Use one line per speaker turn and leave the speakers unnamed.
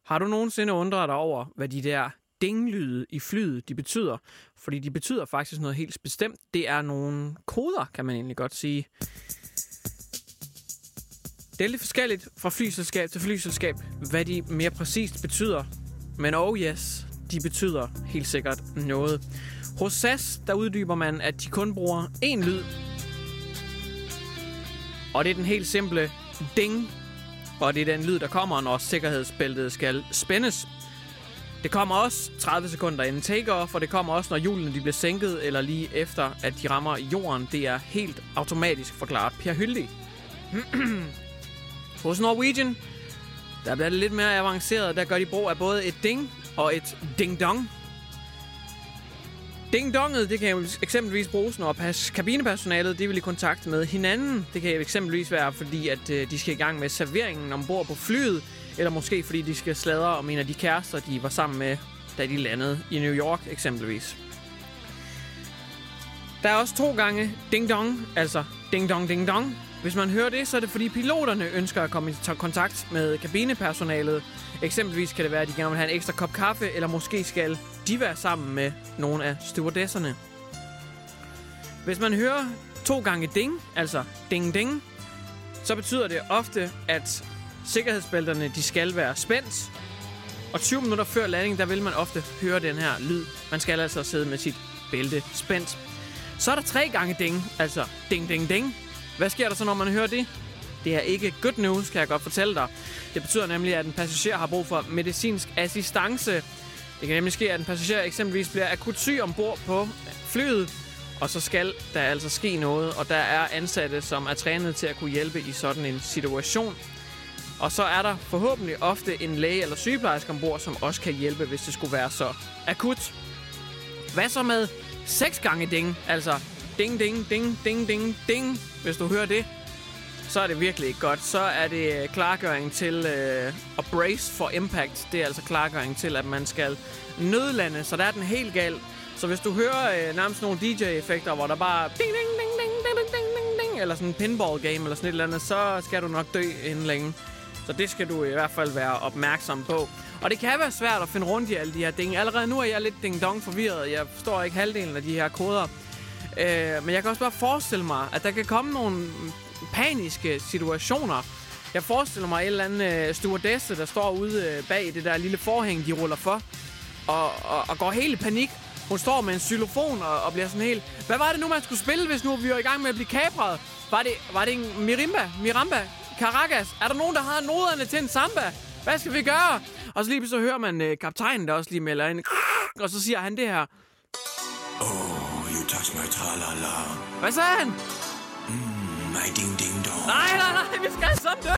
Har du nogensinde undret dig over, hvad de der dinglyde i flyet, de betyder? Fordi de betyder faktisk noget helt bestemt. Det er nogle koder, kan man egentlig godt sige. Det er lidt forskelligt fra flyselskab til flyselskab, hvad de mere præcist betyder. Men oh yes, de betyder helt sikkert noget. Hos SAS, der uddyber man, at de kun bruger én lyd. Og det er den helt simple ding. Og det er den lyd, der kommer, når sikkerhedsbæltet skal spændes. Det kommer også 30 sekunder inden takeoff, og det kommer også, når hjulene de bliver sænket, eller lige efter, at de rammer jorden. Det er helt automatisk forklaret Per Hyldig. Hos Norwegian, der bliver det lidt mere avanceret. Der gør de brug af både et ding og et ding-dong. Ding-donget, det kan jo eksempelvis bruges, når kabinepersonalet de vil i kontakt med hinanden. Det kan jo eksempelvis være, fordi at de skal i gang med serveringen ombord på flyet, eller måske fordi de skal sladre om en af de kærester, de var sammen med, da de landede i New York eksempelvis. Der er også 2 gange ding-dong, altså ding-dong-ding-dong. Hvis man hører det, så er det fordi piloterne ønsker at komme i kontakt med kabinepersonalet. Eksempelvis kan det være, at de gerne vil have en ekstra kop kaffe, eller måske skal de være sammen med nogle af stewardesserne. Hvis man hører 2 gange ding, altså ding-ding, så betyder det ofte, at sikkerhedsbælterne de skal være spændt. Og 20 minutter før landing, der vil man ofte høre den her lyd. Man skal altså sidde med sit bælte spændt. Så er der 3 gange ding, altså ding-ding-ding. Hvad sker der så, når man hører det? Det er ikke good news, kan jeg godt fortælle dig. Det betyder nemlig, at en passager har brug for medicinsk assistance. Det kan nemlig ske, at en passager eksempelvis bliver akut syg ombord på flyet. Og så skal der altså ske noget, og der er ansatte, som er trænet til at kunne hjælpe i sådan en situation. Og så er der forhåbentlig ofte en læge eller sygeplejerske ombord, som også kan hjælpe, hvis det skulle være så akut. Hvad så med 6 gange ding? Altså ding, ding, ding, ding, ding, ding. Hvis du hører det, så er det virkelig ikke godt. Så er det klargøring til at brace for impact. Det er altså klargøring til, at man skal nødlande. Så der er den helt gal. Så hvis du hører nærmest nogle DJ-effekter, hvor der bare ding, ding, ding, ding, ding, ding, ding, ding, eller sådan en pinball game eller sådan et eller andet, så skal du nok dø inden længe. Så det skal du i hvert fald være opmærksom på. Og det kan være svært at finde rundt i alle de her ting. Allerede nu er jeg lidt ding-dong forvirret. Jeg forstår ikke halvdelen af de her koder. Men jeg kan også bare forestille mig, at der kan komme nogle paniske situationer. Jeg forestiller mig en eller anden stewardesse, der står ude bag det der lille forhæng, de ruller for, og går helt i panik. Hun står med en xylofon og bliver sådan helt... Hvad var det nu, man skulle spille, hvis nu vi var i gang med at blive kapret? Var det en Miramba? Caracas? Er der nogen, der har noderne til en samba? Hvad skal vi gøre? Og så lige så hører man kaptajnen, der også lige melder ind. Og så siger han det her.
Oh, you touch my tra-la-la.
Hvad sagde han?
My ding-ding-dong.
Nej, vi skal sådan dø.